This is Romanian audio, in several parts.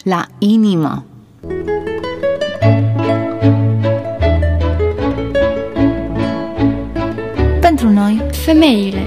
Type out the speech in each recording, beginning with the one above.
la inimă. Pentru noi, femeile.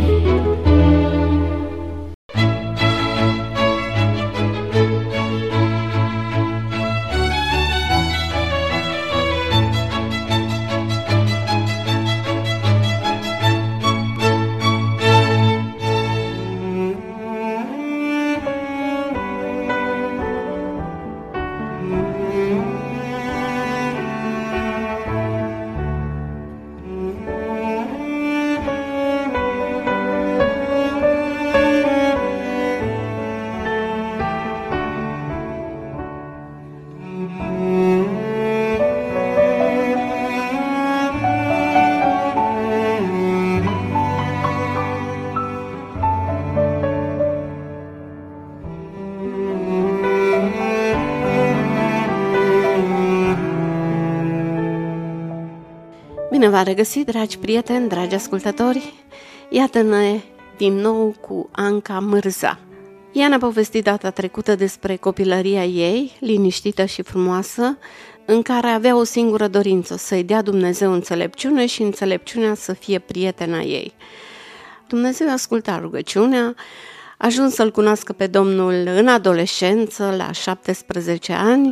Bine v-am regăsit, dragi prieteni, dragi ascultători! Iată-ne din nou cu Anca Mârza. Ea ne-a povestit data trecută despre copilăria ei, liniștită și frumoasă, în care avea o singură dorință, să-i dea Dumnezeu înțelepciune și înțelepciunea să fie prietena ei. Dumnezeu asculta rugăciunea, a ajuns să-L cunoască pe Domnul în adolescență, la 17 ani,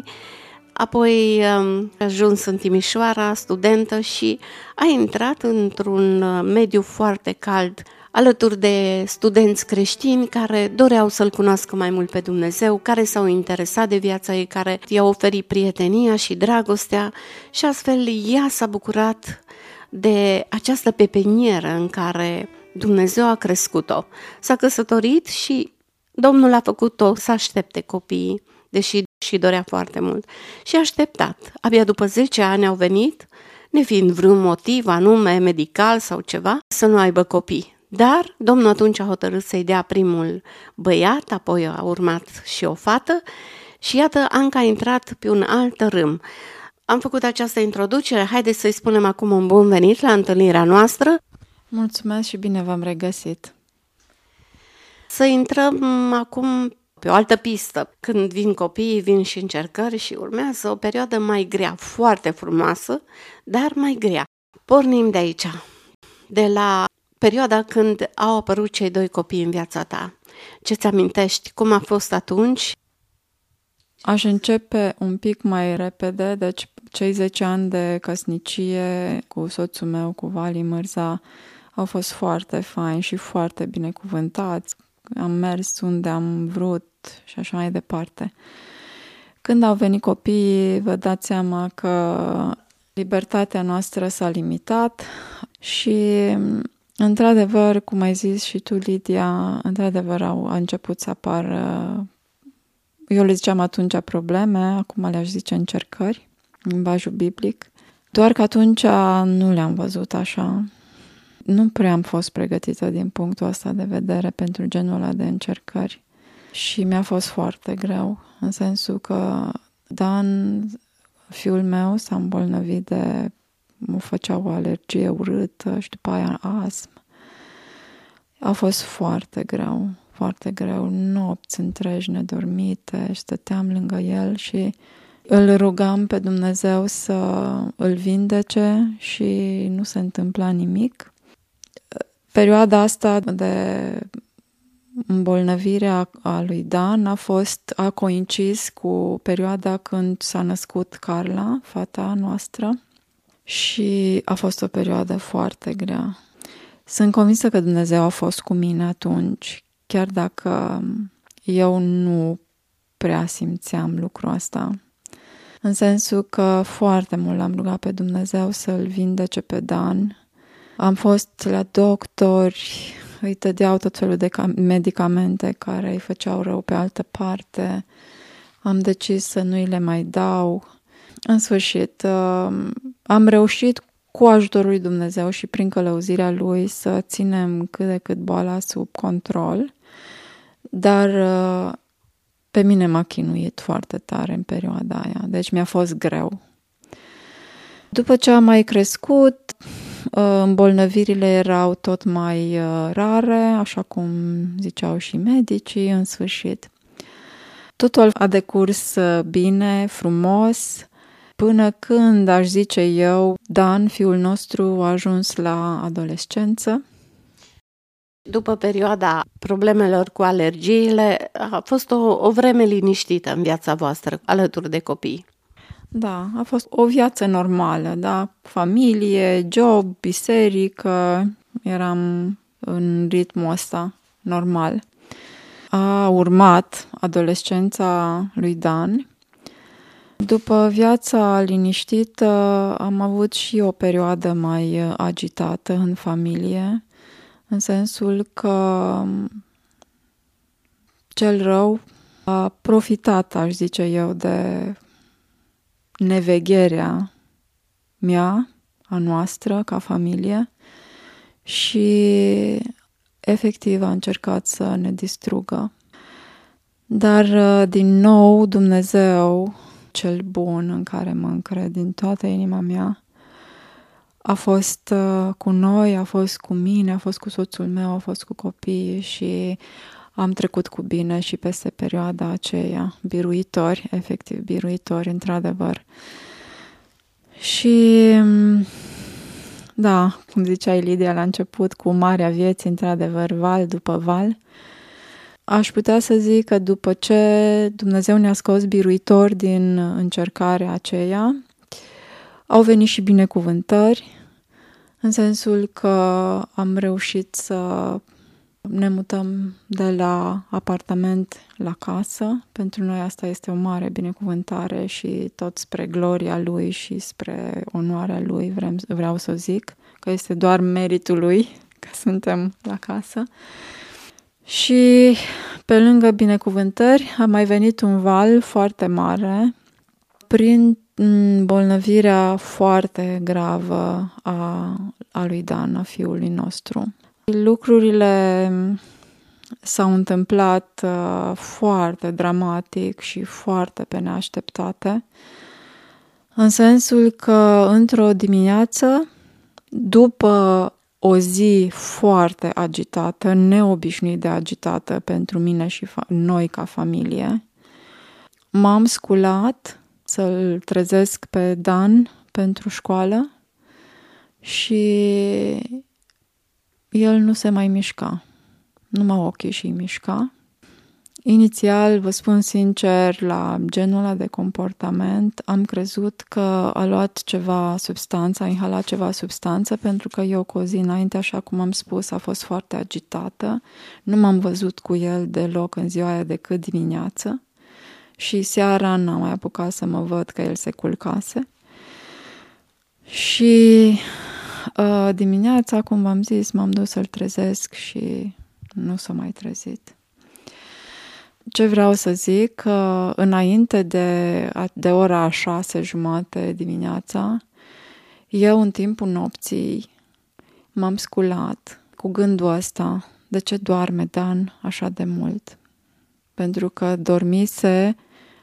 apoi a ajuns în Timișoara, studentă, și a intrat într-un mediu foarte cald, alături de studenți creștini care doreau să-L cunoască mai mult pe Dumnezeu, care s-au interesat de viața ei, care i-au oferit prietenia și dragostea, și astfel ea s-a bucurat de această pepenieră în care Dumnezeu a crescut-o. S-a căsătorit și Domnul a făcut-o să aștepte copiii, deși și dorea foarte mult. Și a așteptat. Abia după 10 ani au venit, nefiind vreun motiv anume medical sau ceva, să nu aibă copii. Dar Domnul atunci a hotărât să-i dea primul băiat, apoi a urmat și o fată și iată, Anca a intrat pe un alt râm. Am făcut această introducere, haideți să-i spunem acum un bun venit la întâlnirea noastră. Mulțumesc și bine v-am regăsit. Să intrăm acum pe o altă pistă. Când vin copiii, vin și încercări și urmează o perioadă mai grea, foarte frumoasă, dar mai grea. Pornim de aici, de la perioada când au apărut cei 2 copii în viața ta. Ce-ți amintești? Cum a fost atunci? Aș începe un pic mai repede, deci cei 10 ani de căsnicie cu soțul meu, cu Vali Mârza, au fost foarte faini și foarte binecuvântați. Am mers unde am vrut și așa mai departe. Când au venit copiii, vă dați seama că libertatea noastră s-a limitat și, într-adevăr, cum ai zis și tu, Lidia, într-adevăr a început să apară, eu le ziceam atunci probleme, acum le-aș zice încercări, în limbajul biblic. Doar că atunci nu le-am văzut așa. Nu prea am fost pregătită din punctul ăsta de vedere pentru genul ăla de încercări și mi-a fost foarte greu, în sensul că Dan, fiul meu, s-a îmbolnăvit mă făcea o alergie urâtă și după aia astm. A fost foarte greu, foarte greu, nopți întregi nedormite și stăteam lângă el și îl rugam pe Dumnezeu să îl vindece și nu se întâmpla nimic. Perioada asta de îmbolnăvire a lui Dan a coincis cu perioada când s-a născut Carla, fata noastră, și a fost o perioadă foarte grea. Sunt convinsă că Dumnezeu a fost cu mine atunci, chiar dacă eu nu prea simțeam lucrul ăsta. În sensul că foarte mult l-am rugat pe Dumnezeu să-l vindece pe Dan. Am fost la doctori, îi dădeau tot felul de medicamente care îi făceau rău pe altă parte. Am decis să nu îi le mai dau. În sfârșit, am reușit cu ajutorul lui Dumnezeu și prin călăuzirea lui să ținem cât de cât boala sub control, dar pe mine m-a chinuit foarte tare în perioada aia, deci mi-a fost greu. După ce am mai crescut, îmbolnăvirile erau tot mai rare, așa cum ziceau și medicii, în sfârșit. Totul a decurs bine, frumos, până când, aș zice eu, Dan, fiul nostru, a ajuns la adolescență. După perioada problemelor cu alergiile, a fost o vreme liniștită în viața voastră, alături de copii. Da, a fost o viață normală, da? Familie, job, biserică, eram în ritmul ăsta normal. A urmat adolescența lui Dan. După viața liniștită am avut și o perioadă mai agitată în familie, în sensul că cel rău a profitat, aș zice eu, de nevegherea mea, a noastră, ca familie, și efectiv a încercat să ne distrugă. Dar, din nou, Dumnezeu, cel bun în care mă încred din toată inima mea, a fost cu noi, a fost cu mine, a fost cu soțul meu, a fost cu copiii și am trecut cu bine și peste perioada aceea. Biruitori, efectiv, biruitori, într-adevăr. Și, da, cum ziceai, Lidia, la început, cu marea vieții, într-adevăr, val după val, aș putea să zic că după ce Dumnezeu ne-a scos biruitori din încercarea aceea, au venit și binecuvântări, în sensul că am reușit să ne mutăm de la apartament la casă. Pentru noi asta este o mare binecuvântare și tot spre gloria Lui și spre onoarea Lui, vreau să zic, că este doar meritul Lui că suntem la casă. Și pe lângă binecuvântări a mai venit un val foarte mare prin bolnăvirea foarte gravă a lui Dan, a fiului nostru. Lucrurile s-au întâmplat foarte dramatic și foarte pe neașteptate, în sensul că într-o dimineață, după o zi foarte agitată, neobișnuit de agitată pentru mine și noi ca familie, m-am sculat să-l trezesc pe Dan pentru școală și el nu se mai mișca. Numai ochii și-i mișca. Inițial, vă spun sincer, la genul ăla de comportament, am crezut că a luat ceva substanță, a inhalat ceva substanță, pentru că eu cu o zi înainte, așa cum am spus, a fost foarte agitată. Nu m-am văzut cu el deloc în ziua aia decât dimineață și seara n-am mai apucat să mă văd că el se culcase. Și dimineața, cum v-am zis, m-am dus să-l trezesc și nu s-a mai trezit. Ce vreau să zic, că înainte de ora 6:30 dimineața, eu în timpul nopții m-am sculat cu gândul ăsta: de ce doarme Dan așa de mult? Pentru că dormise,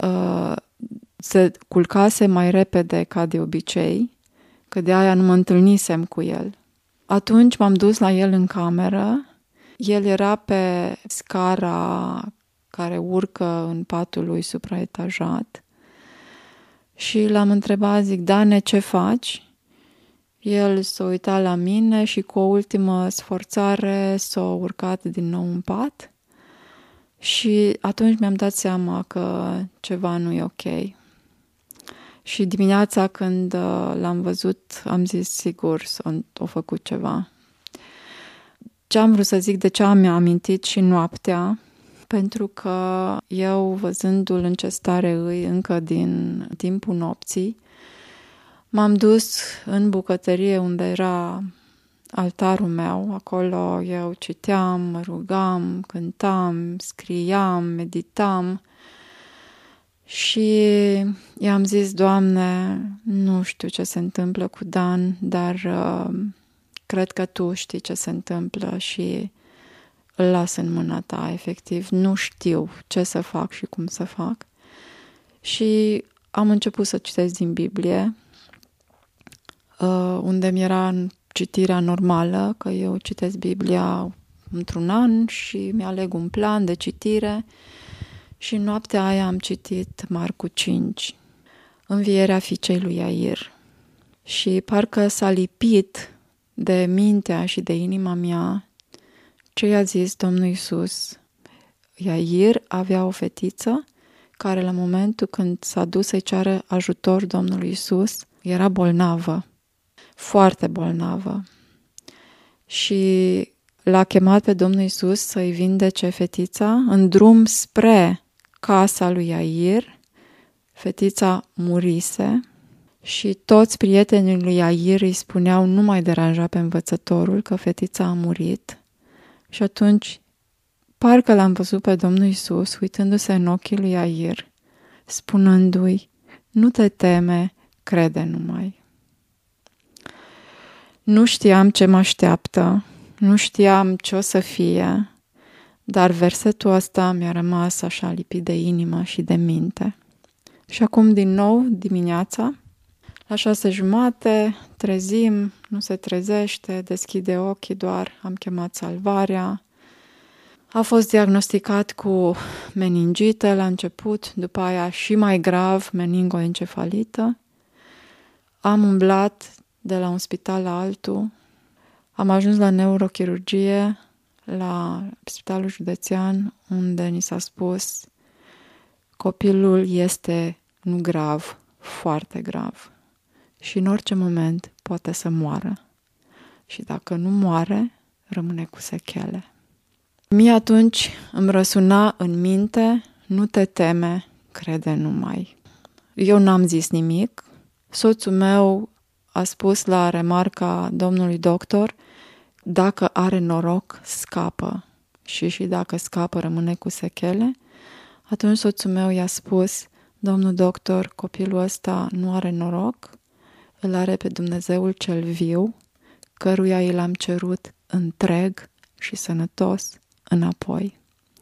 se culcase mai repede ca de obicei, că de aia nu mă întâlnisem cu el. Atunci m-am dus la el în cameră, el era pe scara care urcă în patul lui supraetajat și l-am întrebat, zic: Dane, ce faci? El s-a uitat la mine și cu o ultimă sforțare s-a urcat din nou în pat și atunci mi-am dat seama că ceva nu e ok. Și dimineața când l-am văzut, am zis: sigur, s-a făcut ceva. Ce am vrut să zic, de ce am amintit și noaptea, pentru că eu, văzându-l în ce stare îi încă din timpul nopții, m-am dus în bucătărie unde era altarul meu. Acolo eu citeam, mă rugam, cântam, scriam, meditam și i-am zis: Doamne, nu știu ce se întâmplă cu Dan, dar cred că Tu știi ce se întâmplă și îl las în mâna Ta, efectiv. Nu știu ce să fac și cum să fac. Și am început să citesc din Biblie, unde mi era citirea normală, că eu citesc Biblia într-un an și mi-aleg un plan de citire Și în noaptea aia am citit Marcu 5, învierea fiicei lui Iair. Și parcă s-a lipit de mintea și de inima mea ce i-a zis Domnul Iisus. Iair avea o fetiță care la momentul când s-a dus să-i ceară ajutor Domnului Iisus, era bolnavă, foarte bolnavă. Și l-a chemat pe Domnul Iisus să-i vindece fetița. În drum spre casa lui Iair, fetița murise și toți prietenii lui Iair îi spuneau nu mai deranja pe învățătorul că fetița a murit. Și atunci parcă l-am văzut pe Domnul Iisus uitându-se în ochii lui Iair, spunându-i, nu te teme, crede numai. Nu știam ce mă așteaptă, nu știam ce o să fie, dar versetul ăsta mi-a rămas așa lipit de inimă și de minte. Și acum din nou dimineața, la 6:30, trezim, nu se trezește, deschide ochii doar, am chemat salvarea. A fost diagnosticat cu meningită la început, după aia și mai grav, meningoencefalită. Am umblat de la un spital la altul, am ajuns la neurochirurgie, la spitalul județean, unde ni s-a spus copilul este nu grav, foarte grav și în orice moment poate să moară. Și dacă nu moare, rămâne cu sechele. Mie atunci îmi răsuna în minte, nu te teme, crede numai. Eu n-am zis nimic. Soțul meu a spus la remarca domnului doctor, dacă are noroc, scapă. Și dacă scapă, rămâne cu sechele. Atunci soțul meu i-a spus, domnul doctor, copilul ăsta nu are noroc, îl are pe Dumnezeul cel viu, căruia i l-am cerut întreg și sănătos înapoi.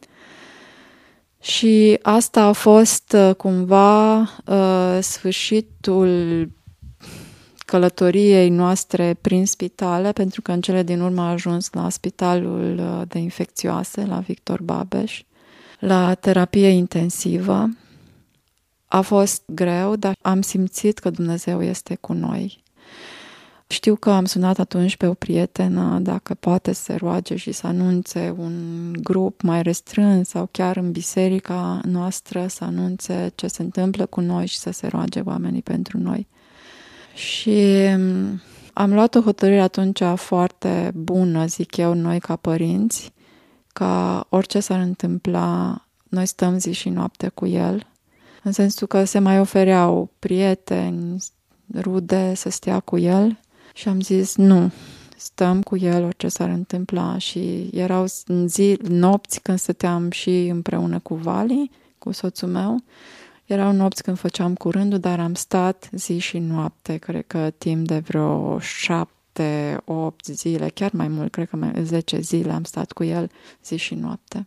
Și asta a fost cumva sfârșitul călătoriei noastre prin spitale, pentru că în cele din urmă a ajuns la spitalul de infecțioase, la Victor Babeș, la terapie intensivă. A fost greu, dar am simțit că Dumnezeu este cu noi. Știu că am sunat atunci pe o prietenă dacă poate să se roage și să anunțe un grup mai restrâns sau chiar în biserica noastră să anunțe ce se întâmplă cu noi și să se roage oamenii pentru noi. Și am luat o hotărâre atunci foarte bună, zic eu, noi ca părinți, ca orice s-ar întâmpla, noi stăm zi și noapte cu el, în sensul că se mai ofereau prieteni, rude să stea cu el și am zis nu, stăm cu el orice s-ar întâmpla. Și erau nopți când stăteam și împreună cu Vali, cu soțul meu, erau nopți când făceam curândul, dar am stat zi și noapte, cred că timp de vreo 7, 8 zile, chiar mai mult, cred că 10 zile am stat cu el zi și noapte.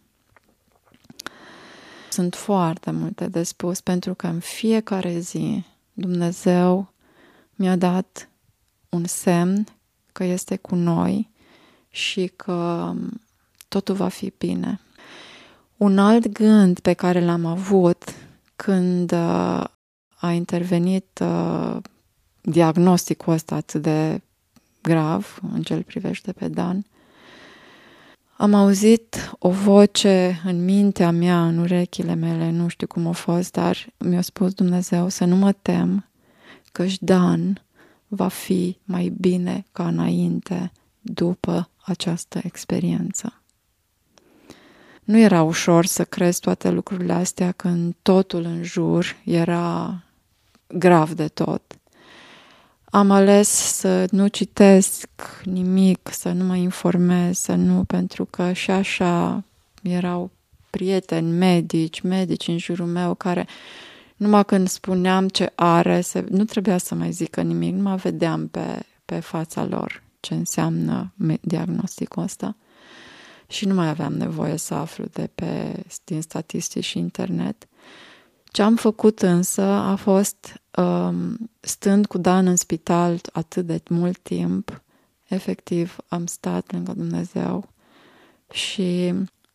Sunt foarte multe de spus, pentru că în fiecare zi Dumnezeu mi-a dat un semn că este cu noi și că totul va fi bine. Un alt gând pe care l-am avut când a intervenit diagnosticul ăsta atât de grav în ce îl privește pe Dan, am auzit o voce în mintea mea, în urechile mele, nu știu cum a fost, dar mi-a spus Dumnezeu să nu mă tem, că-și Dan va fi mai bine ca înainte după această experiență. Nu era ușor să crezi toate lucrurile astea când totul în jur era grav de tot. Am ales să nu citesc nimic, să nu mă informez, pentru că și așa erau prieteni medici în jurul meu care numai când spuneam ce are, nu trebuia să mai zică nimic, numai vedeam pe fața lor ce înseamnă diagnosticul ăsta. Și nu mai aveam nevoie să aflu din statistici și internet. Ce am făcut însă a fost, stând cu Dan în spital atât de mult timp, efectiv am stat lângă Dumnezeu și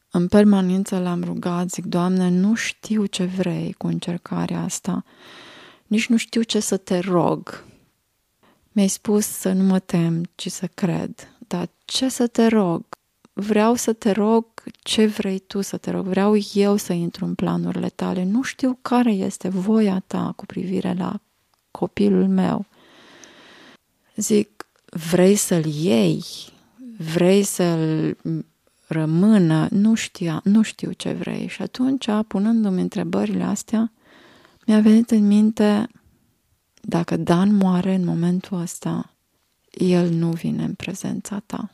În permanență l-am rugat, zic, Doamne, nu știu ce vrei cu încercarea asta, nici nu știu ce să te rog. Mi-ai spus să nu mă tem, ci să cred. Dar ce să te rog? Vreau să te rog ce vrei tu să te rog. Vreau eu să intru în planurile tale. Nu știu care este voia ta cu privire la copilul meu. Zic, vrei să-l iei? Vrei să-l rămână? Nu știu ce vrei. Și atunci, punându-mi întrebările astea, mi-a venit în minte, dacă Dan moare în momentul ăsta, el nu vine în prezența ta.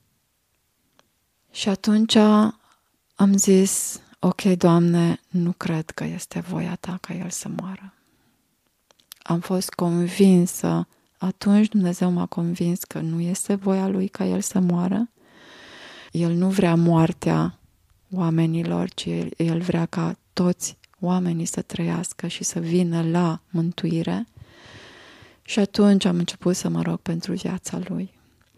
Și atunci am zis, ok, Doamne, nu cred că este voia ta ca el să moară. Am fost convinsă, atunci Dumnezeu m-a convins că nu este voia lui ca el să moară. El nu vrea moartea oamenilor, ci el vrea ca toți oamenii să trăiască și să vină la mântuire. Și atunci am început să mă rog pentru viața lui.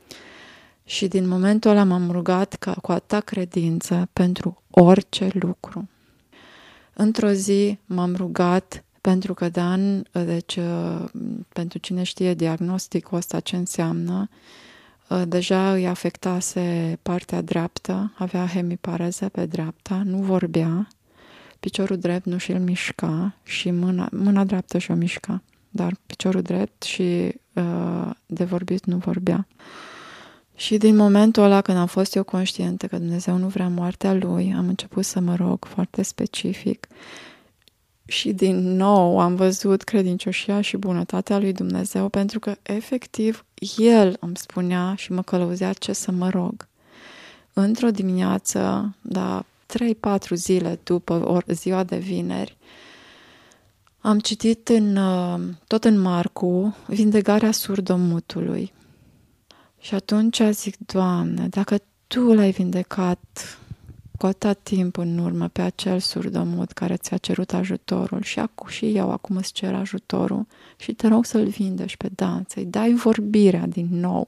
Și din momentul ăla m-am rugat cu atâta credință pentru orice lucru. Într-o zi m-am rugat pentru că Dan, deci pentru cine știe diagnosticul ăsta ce înseamnă, deja îi afectase partea dreaptă, avea hemipareză pe dreapta, nu vorbea, piciorul drept nu și-l mișca și mâna dreaptă și-o mișca, dar piciorul drept și de vorbit nu vorbea. Și din momentul ăla când am fost eu conștientă că Dumnezeu nu vrea moartea lui, am început să mă rog foarte specific și din nou am văzut credincioșia și bunătatea lui Dumnezeu, pentru că efectiv El îmi spunea și mă călăuzea ce să mă rog. Într-o dimineață, 3-4 zile după ziua de vineri, am citit tot în Marcu vindecarea surdomutului. Și atunci zic, Doamne, dacă Tu l-ai vindecat cu atât timp în urmă pe acel surdomut care ți-a cerut ajutorul și eu acum îți cer ajutorul și te rog să-l vindești pe Dan, să-i dai vorbirea din nou.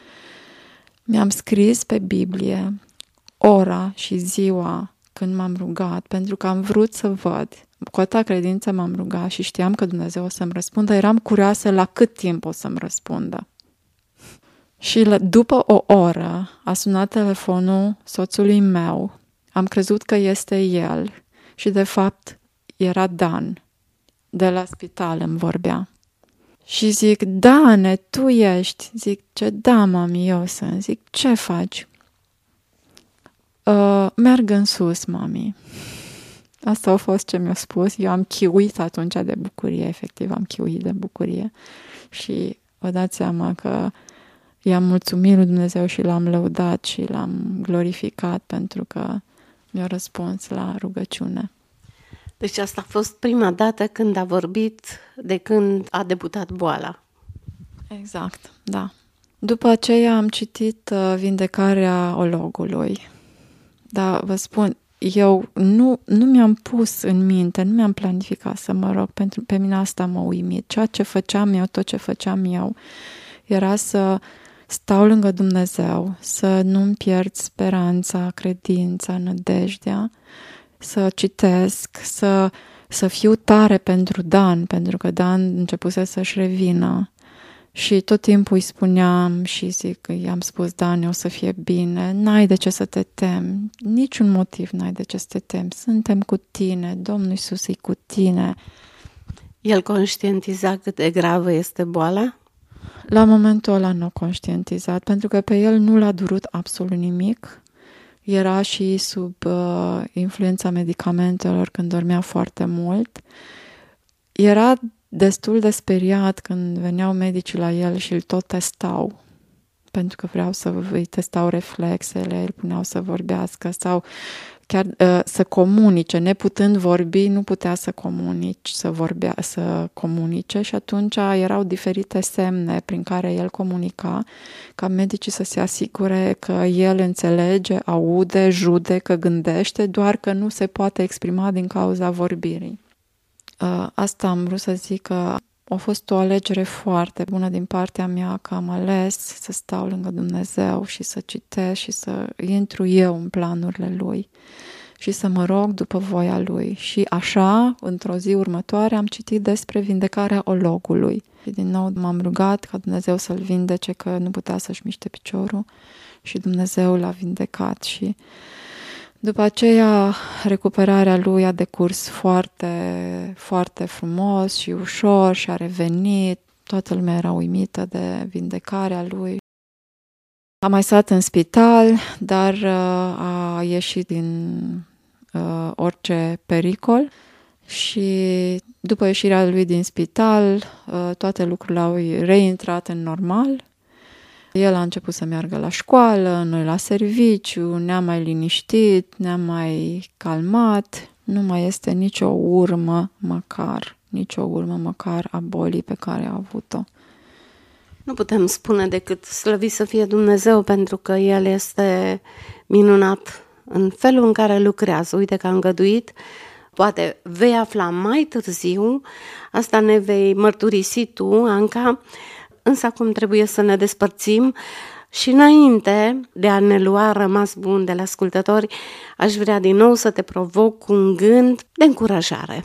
Mi-am scris pe Biblie ora și ziua când m-am rugat, pentru că am vrut să văd. Cu atâta credință m-am rugat și știam că Dumnezeu o să-mi răspundă. Eram curioasă la cât timp o să-mi răspundă. Și după o oră a sunat telefonul soțului meu. Am crezut că este el și de fapt era Dan. De la spital îmi vorbea. Și zic, Dane, tu ești? Zic, ce da, mami, eu sunt. Zic, ce faci? Merg în sus, mami. Asta a fost ce mi-a spus. Eu am chiuit atunci de bucurie, efectiv am chiuit de bucurie. Și vă dați seama că i-am mulțumit lui Dumnezeu și l-am lăudat și l-am glorificat pentru că mi-a răspuns la rugăciune. Deci asta a fost prima dată când a vorbit de când a debutat boala. Exact, da. După aceea am citit vindecarea ologului. Dar vă spun, eu nu mi-am pus în minte, nu mi-am planificat să mă rog, pentru pe mine asta m-a uimit. Ceea ce făceam eu, tot ce făceam eu, era să stau lângă Dumnezeu, să nu-mi pierd speranța, credința, nădejdea, să citesc, să fiu tare pentru Dan, pentru că Dan începuse să-și revină. Și tot timpul îi spuneam și i-am spus, Dan, o să fie bine, n-ai de ce să te temi, niciun motiv n-ai de ce să te temi, suntem cu tine, Domnul Iisus e cu tine. El conștientiza cât de gravă este boala? La momentul ăla nu conștientizat, pentru că pe el nu l-a durut absolut nimic. Era și sub influența medicamentelor când dormea foarte mult. Era destul de speriat când veneau medicii la el și îl tot testau, pentru că vreau să îi testau reflexele, îl puneau să vorbească sau chiar să comunice. Neputând vorbi, nu putea să comunice și atunci erau diferite semne prin care el comunica, ca medicii să se asigure că el înțelege, aude, judecă, gândește, doar că nu se poate exprima din cauza vorbirii. Asta am vrut să zic, că a fost o alegere foarte bună din partea mea că am ales să stau lângă Dumnezeu și să citesc și să intru eu în planurile Lui și să mă rog după voia Lui. Și așa, într-o zi următoare, am citit despre vindecarea ologului. Și din nou m-am rugat ca Dumnezeu să-l vindece, că nu putea să-și miște piciorul și Dumnezeu l-a vindecat. Și după aceea, recuperarea lui a decurs foarte, foarte frumos și ușor și a revenit. Toată lumea era uimită de vindecarea lui. A mai stat în spital, dar a ieșit din orice pericol și după ieșirea lui din spital, toate lucrurile au reintrat în normal. El a început să meargă la școală, noi la serviciu, ne-am mai liniștit, ne-am mai calmat. Nu mai este nicio urmă măcar a bolii pe care a avut-o. Nu putem spune decât slăvit să fie Dumnezeu, pentru că El este minunat în felul în care lucrează. Uite că a îngăduit, poate vei afla mai târziu, asta ne vei mărturisi tu, Anca, însă acum trebuie să ne despărțim și înainte de a ne lua rămas bun de la ascultători, aș vrea din nou să te provoc cu un gând de încurajare.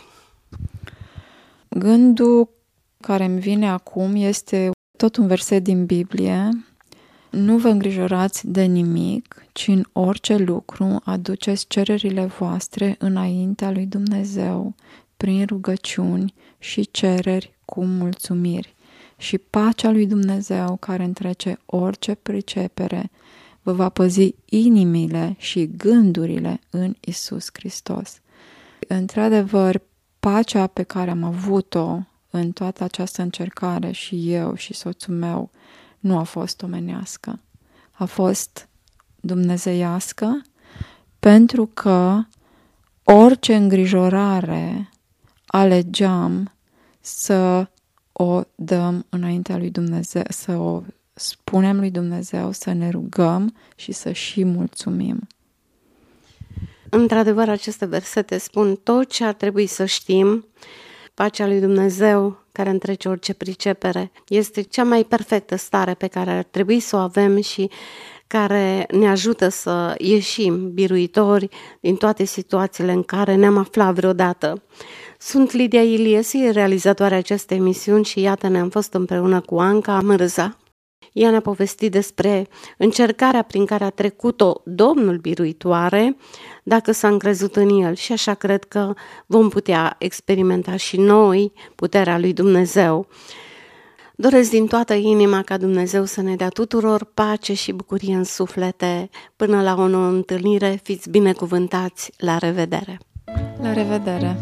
Gândul care îmi vine acum este tot un verset din Biblie. Nu vă îngrijorați de nimic, ci în orice lucru aduceți cererile voastre înaintea lui Dumnezeu prin rugăciuni și cereri cu mulțumiri. Și pacea lui Dumnezeu, care întrece orice pricepere, vă va păzi inimile și gândurile în Iisus Hristos. Într-adevăr, pacea pe care am avut-o în toată această încercare, și eu și soțul meu, nu a fost omenească. A fost dumnezeiască, pentru că orice îngrijorare alegeam să o dăm înaintea lui Dumnezeu, să o spunem lui Dumnezeu, să ne rugăm și să și mulțumim. Într-adevăr, aceste versete spun tot ce ar trebui să știm. Pacea lui Dumnezeu, care întrece orice pricepere, este cea mai perfectă stare pe care ar trebui să o avem și care ne ajută să ieșim biruitori din toate situațiile în care ne-am aflat vreodată. Sunt Lidia Iliesi, realizatoarea acestei emisiuni, și iată, ne-am fost împreună cu Anca Mârza. Ea ne-a povestit despre încercarea prin care a trecut-o Domnul biruitoare, dacă s-a încrezut în El, și așa cred că vom putea experimenta și noi puterea lui Dumnezeu. Doresc din toată inima ca Dumnezeu să ne dea tuturor pace și bucurie în suflete. Până la o nouă întâlnire, fiți binecuvântați, la revedere! La revedere!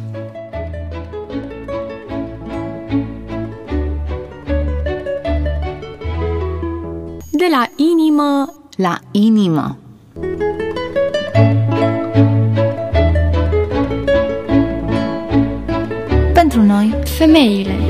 De la inimă la inimă. Pentru noi, femeile.